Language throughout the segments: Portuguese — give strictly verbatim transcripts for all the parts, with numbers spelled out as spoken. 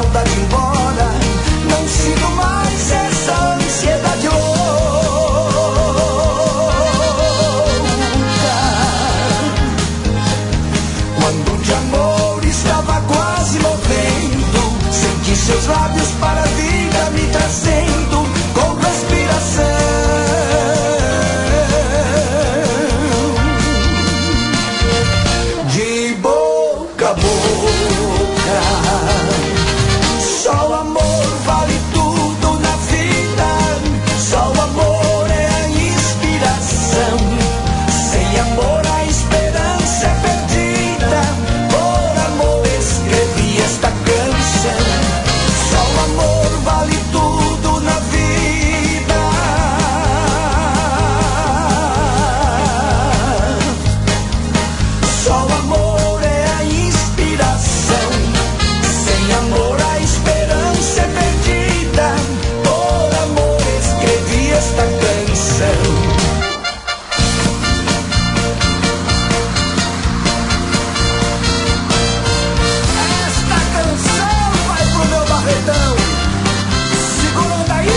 saudade embora, não sinto mais essa ansiedade louca. Quando de amor estava quase morrendo, senti seus lábios para a vida me trazendo com respiração. De boca a boca, só o amor vale tudo na vida, só o amor é a inspiração. Sem amor a esperança é perdida, por amor escrevi esta canção. Só o amor vale tudo na vida, só o amor é a inspiração. Sem amor a esperança é perdida, por amor escrevi esta canção. Esta canção vai pro meu barretão. Segura aí.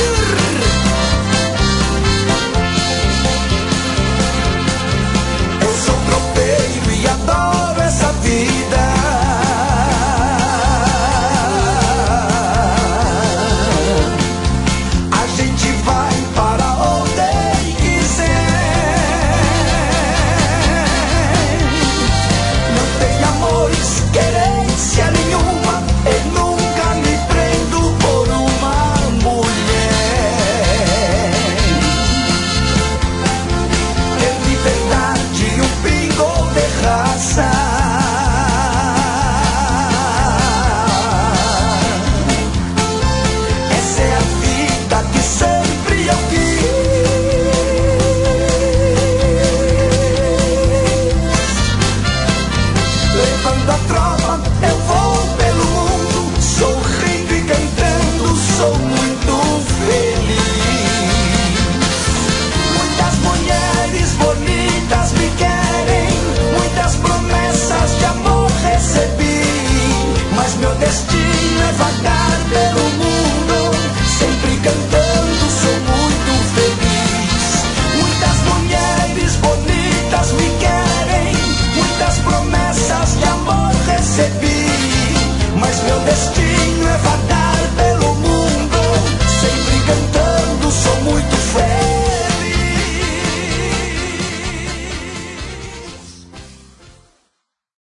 Eu sou tropeiro e adoro essa vida. A gente vai para onde quiser. Não tem amores, querência nenhuma. Eu nunca me prendo por uma mulher. Ter liberdade, um pingo de raça. Essa é a vida que sempre eu quis. Levando a tropa, eu vou pelo mundo, sorrindo e cantando, sou muito feliz. Muitas mulheres bonitas me querem, muitas promessas de amor recebi, mas meu destino é vagar pelo mundo, sempre cantando, sou muito feliz. Muitas mulheres bonitas me querem, muitas promessas de amor recebi, mas meu destino é vagar